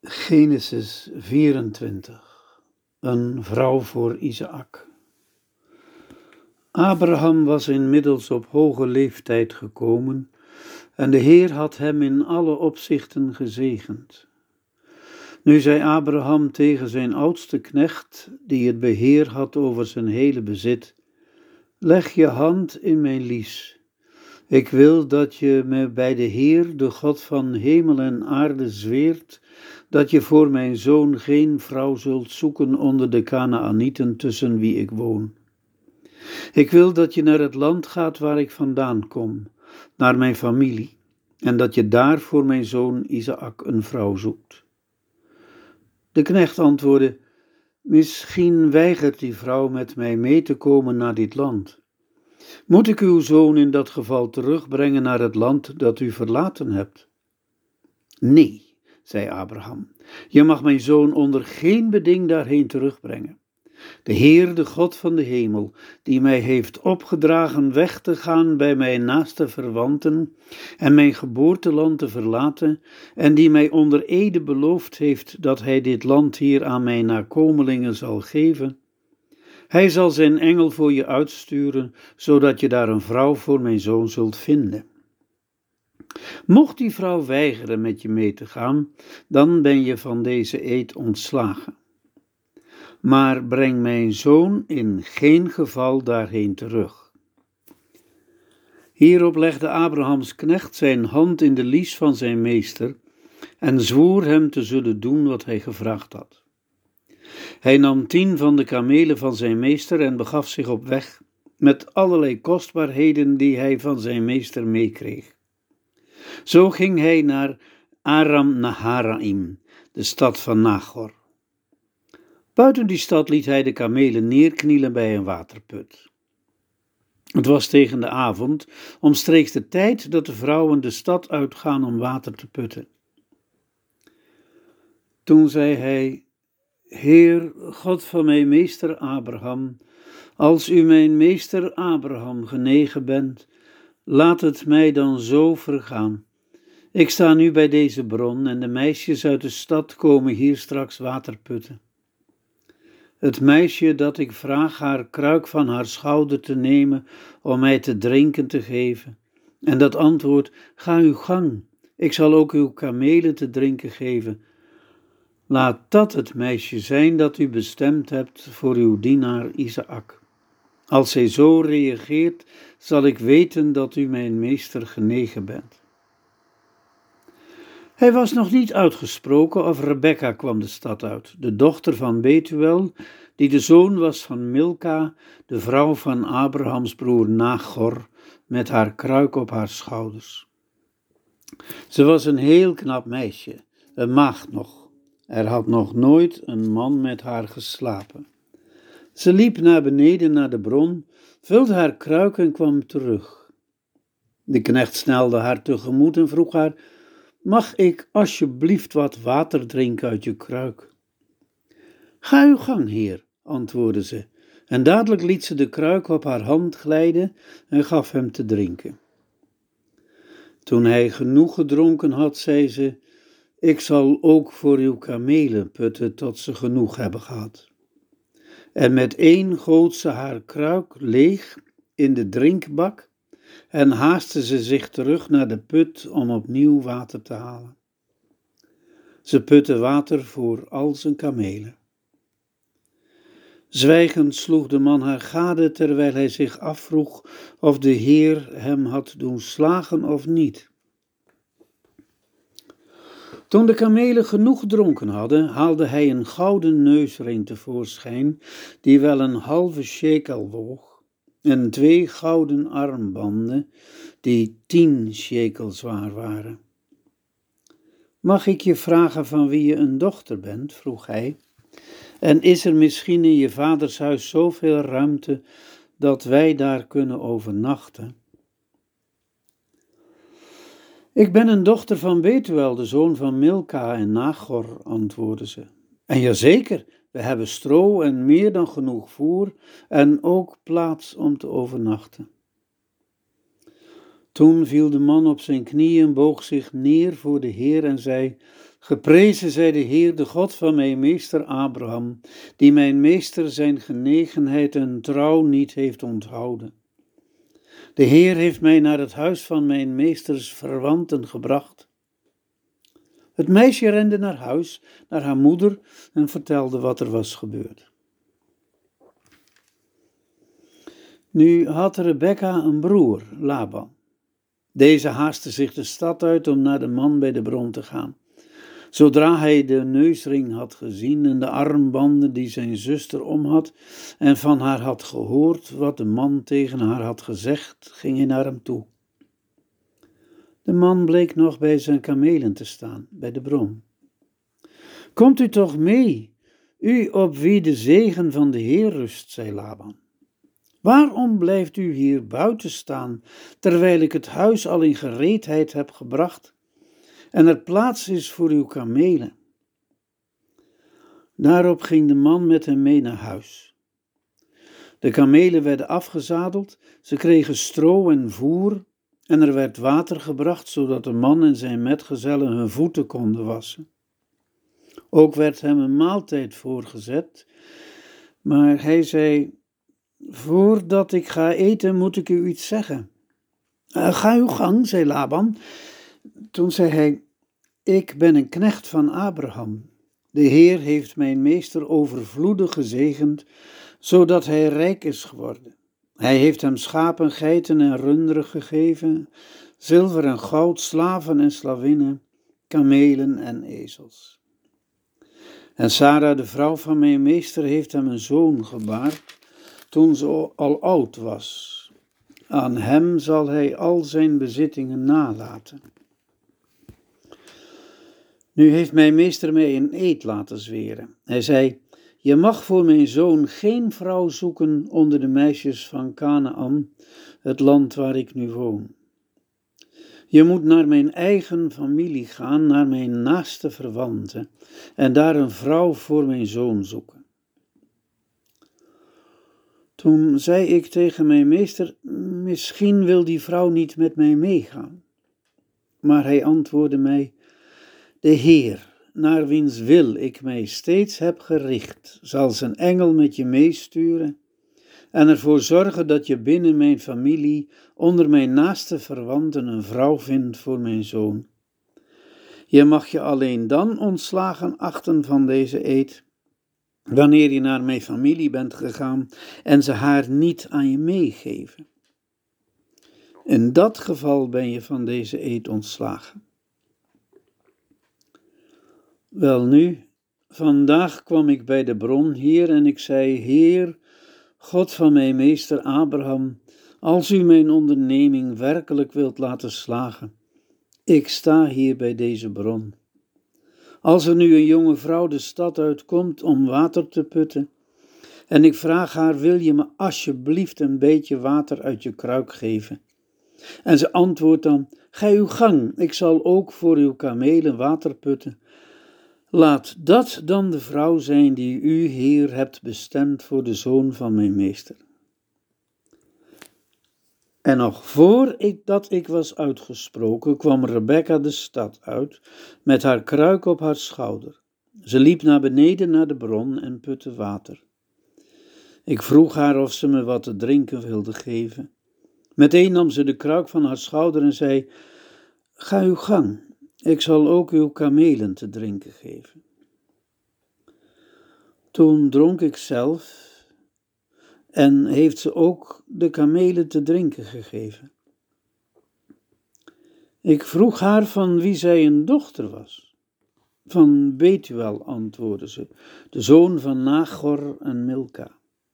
Genesis 24. Een vrouw voor Isaak. Abraham was inmiddels op hoge leeftijd gekomen en de Heer had hem in alle opzichten gezegend. Nu zei Abraham tegen zijn oudste knecht, die het beheer had over zijn hele bezit: leg je hand in mijn lies. Ik wil dat je me bij de Heer, de God van hemel en aarde, zweert dat je voor mijn zoon geen vrouw zult zoeken onder de Kanaanieten tussen wie ik woon. Ik wil dat je naar het land gaat waar ik vandaan kom, naar mijn familie, en dat je daar voor mijn zoon Isaak een vrouw zoekt. De knecht antwoordde: misschien weigert die vrouw met mij mee te komen naar dit land. Moet ik uw zoon in dat geval terugbrengen naar het land dat u verlaten hebt? Nee, zei Abraham, je mag mijn zoon onder geen beding daarheen terugbrengen. De Heer, de God van de hemel, die mij heeft opgedragen weg te gaan bij mijn naaste verwanten en mijn geboorteland te verlaten, en die mij onder ede beloofd heeft dat hij dit land hier aan mijn nakomelingen zal geven, hij zal zijn engel voor je uitsturen, zodat je daar een vrouw voor mijn zoon zult vinden. Mocht die vrouw weigeren met je mee te gaan, dan ben je van deze eed ontslagen. Maar breng mijn zoon in geen geval daarheen terug. Hierop legde Abrahams knecht zijn hand in de lies van zijn meester en zwoer hem te zullen doen wat hij gevraagd had. Hij nam 10 van de kamelen van zijn meester en begaf zich op weg met allerlei kostbaarheden die hij van zijn meester meekreeg. Zo ging hij naar Aram Naharaim, de stad van Nachor. Buiten die stad liet hij de kamelen neerknielen bij een waterput. Het was tegen de avond, omstreeks de tijd dat de vrouwen de stad uitgaan om water te putten. Toen zei hij: Heer, God van mijn meester Abraham, als u mijn meester Abraham genegen bent, laat het mij dan zo vergaan. Ik sta nu bij deze bron en de meisjes uit de stad komen hier straks water putten. Het meisje dat ik vraag haar kruik van haar schouder te nemen om mij te drinken te geven, en dat antwoordt: ga uw gang, ik zal ook uw kamelen te drinken geven. Laat dat het meisje zijn dat u bestemd hebt voor uw dienaar Isaak. Als zij zo reageert, zal ik weten dat u mijn meester genegen bent. Hij was nog niet uitgesproken of Rebekka kwam de stad uit, de dochter van Betuel, die de zoon was van Milka, de vrouw van Abrahams broer Nachor, met haar kruik op haar schouders. Ze was een heel knap meisje, een maagd nog. Er had nog nooit een man met haar geslapen. Ze liep naar beneden naar de bron, vulde haar kruik en kwam terug. De knecht snelde haar tegemoet en vroeg haar: mag ik alsjeblieft wat water drinken uit je kruik? Ga uw gang, heer, antwoordde ze, en dadelijk liet ze de kruik op haar hand glijden en gaf hem te drinken. Toen hij genoeg gedronken had, zei ze: ik zal ook voor uw kamelen putten tot ze genoeg hebben gehad. En met 1 goot ze haar kruik leeg in de drinkbak en haastte ze zich terug naar de put om opnieuw water te halen. Ze putte water voor al zijn kamelen. Zwijgend sloeg de man haar gade, terwijl hij zich afvroeg of de Heer hem had doen slagen of niet. Toen de kamelen genoeg gedronken hadden, haalde hij een gouden neusring tevoorschijn, die wel een halve shekel woog, en 2 gouden armbanden, die 10 shekel zwaar waren. Mag ik je vragen van wie je een dochter bent? Vroeg hij. En is er misschien in je vaders huis zoveel ruimte dat wij daar kunnen overnachten? Ik ben een dochter van Betuel, de zoon van Milka en Nachor, antwoordde ze. En jazeker, we hebben stro en meer dan genoeg voer en ook plaats om te overnachten. Toen viel de man op zijn knieën, boog zich neer voor de Heer en zei: Geprezen zij de Heer, de God van mijn meester Abraham, die mijn meester zijn genegenheid en trouw niet heeft onthouden. De Heer heeft mij naar het huis van mijn meesters verwanten gebracht. Het meisje rende naar huis, naar haar moeder en vertelde wat er was gebeurd. Nu had Rebekka een broer, Laban. Deze haastte zich de stad uit om naar de man bij de bron te gaan. Zodra hij de neusring had gezien en de armbanden die zijn zuster om had en van haar had gehoord wat de man tegen haar had gezegd, ging hij naar hem toe. De man bleek nog bij zijn kamelen te staan, bij de bron. Komt u toch mee, u op wie de zegen van de Heer rust, zei Laban. Waarom blijft u hier buiten staan, terwijl ik het huis al in gereedheid heb gebracht en er plaats is voor uw kamelen? Daarop ging de man met hem mee naar huis. De kamelen werden afgezadeld, ze kregen stro en voer en er werd water gebracht, zodat de man en zijn metgezellen hun voeten konden wassen. Ook werd hem een maaltijd voorgezet, maar hij zei: Voordat ik ga eten, moet ik u iets zeggen. Ga uw gang, zei Laban. Toen zei hij: Ik ben een knecht van Abraham. De Heer heeft mijn meester overvloedig gezegend, zodat hij rijk is geworden. Hij heeft hem schapen, geiten en runderen gegeven, zilver en goud, slaven en slavinnen, kamelen en ezels. En Sara, de vrouw van mijn meester, heeft hem een zoon gebaard, toen ze al oud was. Aan hem zal hij al zijn bezittingen nalaten. Nu heeft mijn meester mij een eed laten zweren. Hij zei: Je mag voor mijn zoon geen vrouw zoeken onder de meisjes van Kanaan, het land waar ik nu woon. Je moet naar mijn eigen familie gaan, naar mijn naaste verwanten, en daar een vrouw voor mijn zoon zoeken. Toen zei ik tegen mijn meester: Misschien wil die vrouw niet met mij meegaan. Maar hij antwoordde mij: De Heer, naar wiens wil ik mij steeds heb gericht, zal zijn engel met je meesturen en ervoor zorgen dat je binnen mijn familie, onder mijn naaste verwanten, een vrouw vindt voor mijn zoon. Je mag je alleen dan ontslagen achten van deze eed, wanneer je naar mijn familie bent gegaan en ze haar niet aan je meegeven. In dat geval ben je van deze eed ontslagen. Welnu, vandaag kwam ik bij de bron hier en ik zei: Heer, God van mijn meester Abraham, als u mijn onderneming werkelijk wilt laten slagen, ik sta hier bij deze bron. Als er nu een jonge vrouw de stad uitkomt om water te putten, en ik vraag haar: wil je me alsjeblieft een beetje water uit je kruik geven? En ze antwoordt dan: ga uw gang, ik zal ook voor uw kamelen water putten. Laat dat dan de vrouw zijn die u, Heer, hebt bestemd voor de zoon van mijn meester. En nog voor ik was uitgesproken, kwam Rebekka de stad uit, met haar kruik op haar schouder. Ze liep naar beneden naar de bron en putte water. Ik vroeg haar of ze me wat te drinken wilde geven. Meteen nam ze de kruik van haar schouder en zei: ga uw gang, ik zal ook uw kamelen te drinken geven. Toen dronk ik zelf en heeft ze ook de kamelen te drinken gegeven. Ik vroeg haar van wie zij een dochter was. Van Betuel, antwoordde ze, de zoon van Nachor en Milka.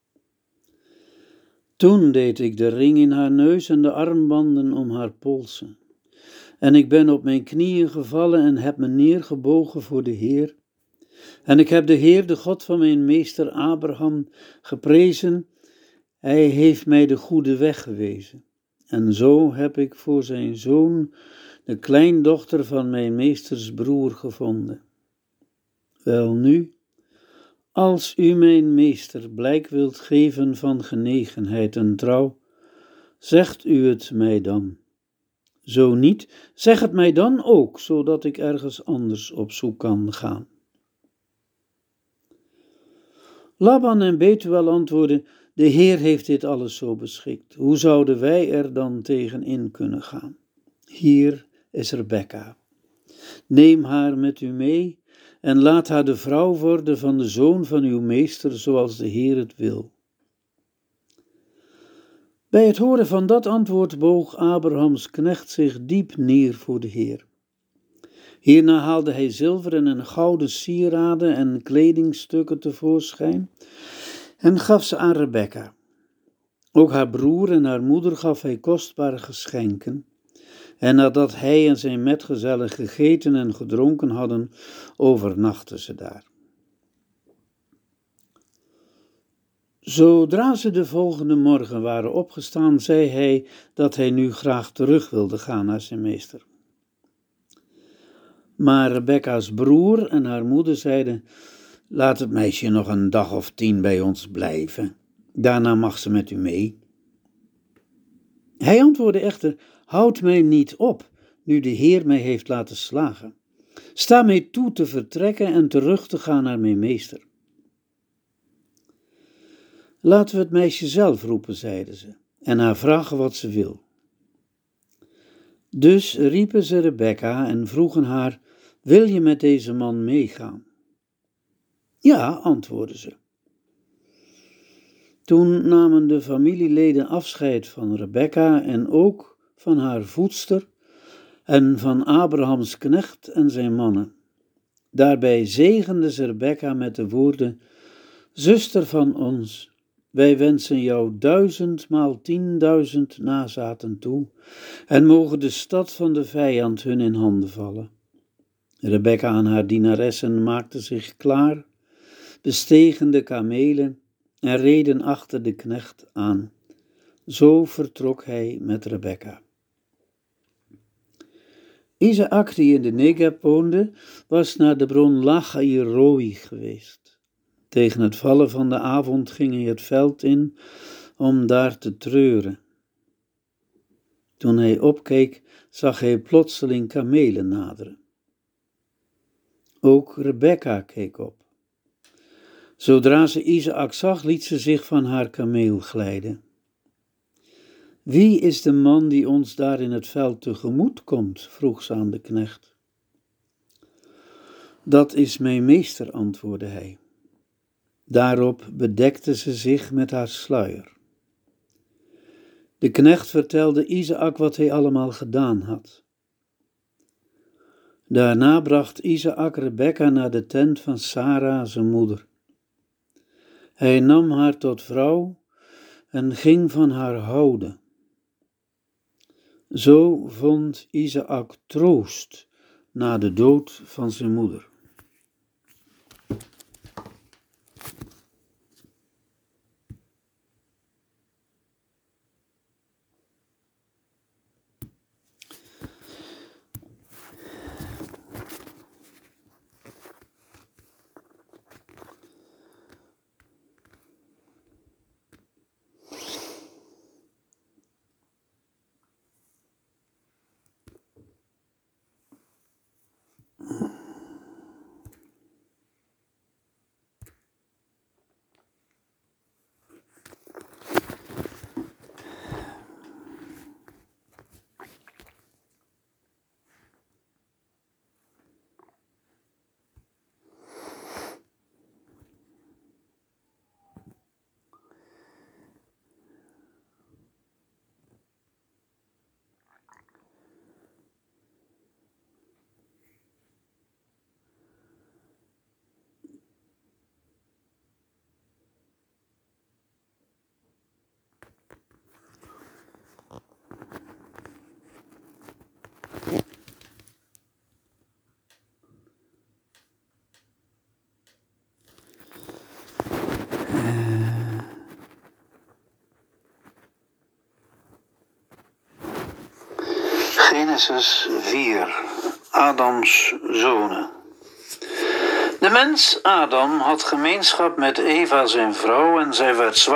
Toen deed ik de ring in haar neus en de armbanden om haar polsen. En ik ben op mijn knieën gevallen en heb me neergebogen voor de Heer. En ik heb de Heer, de God van mijn meester Abraham, geprezen. Hij heeft mij de goede weg gewezen. En zo heb ik voor zijn zoon de kleindochter van mijn meesters broer gevonden. Welnu, als u mijn meester blijk wilt geven van genegenheid en trouw, zegt u het mij dan. Zo niet, zeg het mij dan ook, zodat ik ergens anders op zoek kan gaan. Laban en Betuel antwoordden: de Heer heeft dit alles zo beschikt. Hoe zouden wij er dan tegen in kunnen gaan? Hier is Rebekka. Neem haar met u mee en laat haar de vrouw worden van de zoon van uw meester, zoals de Heer het wil. Bij het horen van dat antwoord boog Abrahams knecht zich diep neer voor de Heer. Hierna haalde hij zilveren en gouden sieraden en kledingstukken tevoorschijn en gaf ze aan Rebekka. Ook haar broer en haar moeder gaf hij kostbare geschenken. En nadat hij en zijn metgezellen gegeten en gedronken hadden, overnachten ze daar. Zodra ze de volgende morgen waren opgestaan, zei hij dat hij nu graag terug wilde gaan naar zijn meester. Maar Rebekka's broer en haar moeder zeiden: laat het meisje nog een dag of 10 bij ons blijven. Daarna mag ze met u mee. Hij antwoordde echter: houd mij niet op, nu de Heer mij heeft laten slagen. Sta mij toe te vertrekken en terug te gaan naar mijn meester. Laten we het meisje zelf roepen, zeiden ze, en haar vragen wat ze wil. Dus riepen ze Rebekka en vroegen haar: wil je met deze man meegaan? Ja, antwoordde ze. Toen namen de familieleden afscheid van Rebekka en ook van haar voedster en van Abrahams knecht en zijn mannen. Daarbij zegenden ze Rebekka met de woorden: zuster van ons, wij wensen jou 1000 maal 10.000 nazaten toe en mogen de stad van de vijand hun in handen vallen. Rebekka en haar dienaressen maakten zich klaar, bestegen de kamelen en reden achter de knecht aan. Zo vertrok hij met Rebekka. Isaak, die in de Negeb woonde, was naar de bron Lachairoi geweest. Tegen het vallen van de avond ging hij het veld in om daar te treuren. Toen hij opkeek, zag hij plotseling kamelen naderen. Ook Rebekka keek op. Zodra ze Isaak zag, liet ze zich van haar kameel glijden. Wie is de man die ons daar in het veld tegemoet komt? Vroeg ze aan de knecht. Dat is mijn meester, antwoordde hij. Daarop bedekte ze zich met haar sluier. De knecht vertelde Isaak wat hij allemaal gedaan had. Daarna bracht Isaak Rebekka naar de tent van Sara, zijn moeder. Hij nam haar tot vrouw en ging van haar houden. Zo vond Isaak troost na de dood van zijn moeder. Genesis 4. Adams zonen. De mens Adam had gemeenschap met Eva zijn vrouw en zij werd zwanger